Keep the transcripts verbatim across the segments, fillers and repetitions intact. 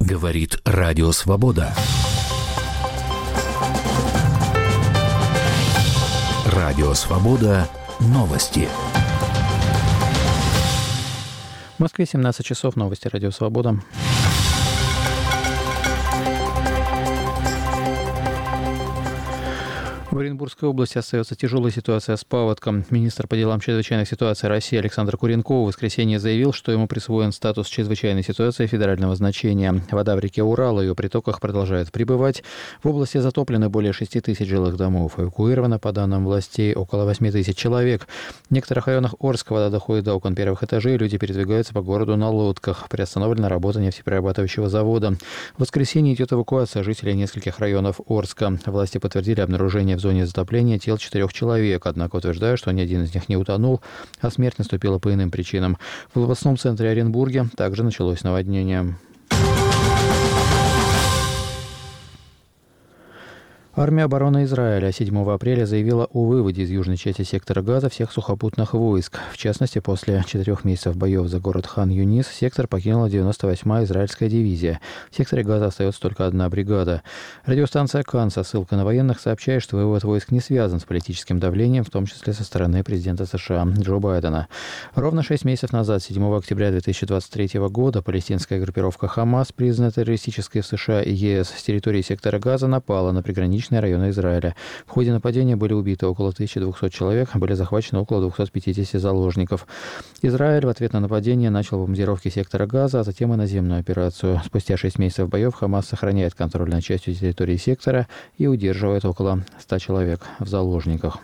Говорит Радио Свобода. Радио Свобода. Новости. В Москве семнадцать часов. Новости Радио Свобода. В Оренбургской области остается тяжелая ситуация с паводком. Министр по делам чрезвычайных ситуаций России Александр Куренков в воскресенье заявил, что ему присвоен статус чрезвычайной ситуации федерального значения. Вода в реке Урал и ее притоках продолжает прибывать. В области затоплены более шести тысяч жилых домов. Эвакуировано, по данным властей, около восьми тысяч человек. В некоторых районах Орска вода доходит до окон первых этажей. Люди передвигаются по городу на лодках. Приостановлена работа нефтеперерабатывающего завода. В воскресенье идет эвакуация жителей нескольких районов Орска. Власти подтвердили обнаружение в В зоне затопления тел четырех человек, однако утверждают, что ни один из них не утонул, а смерть наступила по иным причинам. В областном центре Оренбурге также началось наводнение. Армия обороны Израиля седьмого апреля заявила о выводе из южной части сектора Газа всех сухопутных войск. В частности, после четырех месяцев боев за город Хан-Юнис сектор покинула девяносто восьмая израильская дивизия. В секторе Газа остается только одна бригада. Радиостанция «Кан» со ссылкой на военных сообщает, что вывод войск не связан с политическим давлением, в том числе со стороны президента США Джо Байдена. Ровно шесть месяцев назад, седьмого октября две тысячи двадцать третьего года, палестинская группировка «Хамас», признанная террористической в США и ЕС, с территории сектора Газа напала на приграничные районы Израиля. В ходе нападения были убиты около тысячи двухсот человек, были захвачены около двухсот пятидесяти заложников. Израиль в ответ на нападение начал бомбардировки сектора Газа, а затем и наземную операцию. Спустя шесть месяцев боев Хамас сохраняет контроль над частью территории сектора и удерживает около ста человек в заложниках.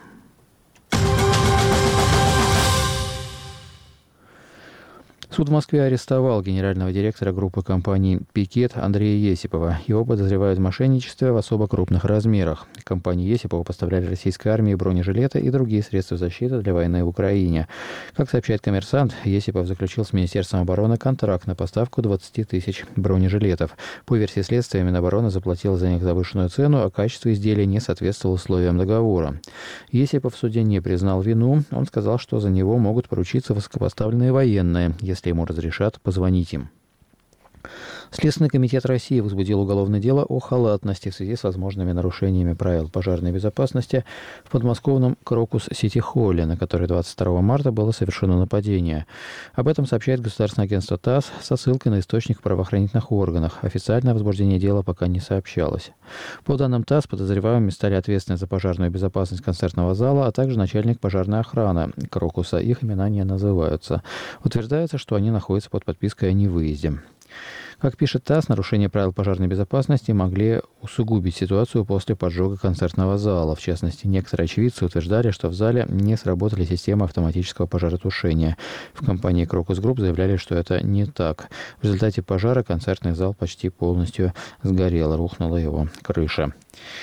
Суд в Москве арестовал генерального директора группы компаний «Пикет» Андрея Есипова. Его подозревают в мошенничестве в особо крупных размерах. Компании Есипова поставляли российской армии бронежилеты и другие средства защиты для войны в Украине. Как сообщает «Коммерсант», Есипов заключил с Министерством обороны контракт на поставку двадцати тысяч бронежилетов. По версии следствия, Минобороны заплатила за них завышенную цену, а качество изделия не соответствовало условиям договора. Есипов в суде не признал вину. Он сказал, что за него могут поручиться высокопоставленные военные, если ему разрешат позвонить им. Следственный комитет России возбудил уголовное дело о халатности в связи с возможными нарушениями правил пожарной безопасности в подмосковном Крокус-Сити-Холле, на который двадцать второго марта было совершено нападение. Об этом сообщает государственное агентство ТАСС со ссылкой на источник в правоохранительных органах. Официальное возбуждение дела пока не сообщалось. По данным ТАСС, подозреваемыми стали ответственные за пожарную безопасность концертного зала, а также начальник пожарной охраны Крокуса. Их имена не называются. Утверждается, что они находятся под подпиской о невыезде. Как пишет ТАСС, нарушения правил пожарной безопасности могли усугубить ситуацию после поджога концертного зала. В частности, некоторые очевидцы утверждали, что в зале не сработали системы автоматического пожаротушения. В компании «Крокус Групп» заявляли, что это не так. В результате пожара концертный зал почти полностью сгорел, рухнула его крыша.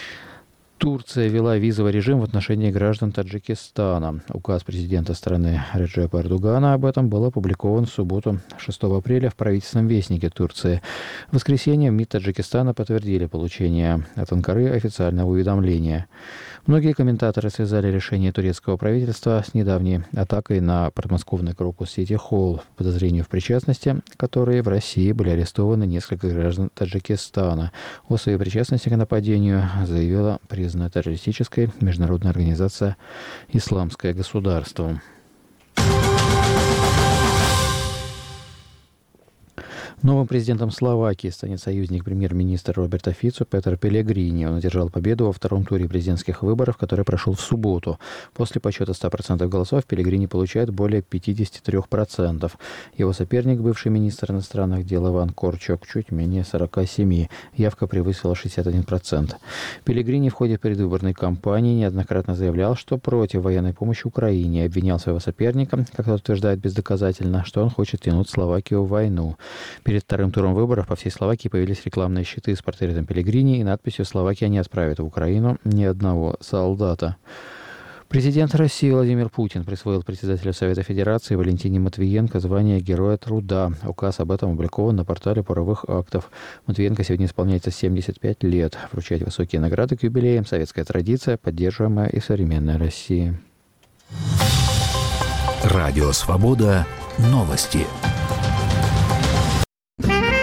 Турция ввела визовый режим в отношении граждан Таджикистана. Указ президента страны Реджепа Эрдогана об этом был опубликован в субботу, шестого апреля, в правительственном вестнике Турции. В воскресенье МИД Таджикистана подтвердили получение от Анкары официального уведомления. Многие комментаторы связали решение турецкого правительства с недавней атакой на подмосковный Крокус-Сити-Холл, по подозрению в причастности, которые в России были арестованы несколько граждан Таджикистана. О своей причастности к нападению заявила признанная террористической международная организация «Исламское государство». Новым президентом Словакии станет союзник премьер-министра Роберта Фицо Петер Пелегрини. Он одержал победу во втором туре президентских выборов, который прошел в субботу. После подсчета ста процентов голосов Пелегрини получает более пятидесяти трёх процентов. Его соперник, бывший министр иностранных дел Иван Корчок, чуть менее сорока семи процентов. Явка превысила шестьдесят один процент. Пелегрини в ходе предвыборной кампании неоднократно заявлял, что против военной помощи Украине, и обвинял своего соперника, как тот утверждает бездоказательно, что он хочет тянуть Словакию в войну. Перед вторым туром выборов по всей Словакии появились рекламные щиты с портретом Пелегрини и надписью «Словакия не отправит в Украину ни одного солдата». Президент России Владимир Путин присвоил председателю Совета Федерации Валентине Матвиенко звание Героя Труда. Указ об этом опубликован на портале правовых актов. Матвиенко сегодня исполняется семьдесят пять лет. Вручать высокие награды к юбилеям – советская традиция, поддерживаемая и в современной России. Радио «Свобода». Новости.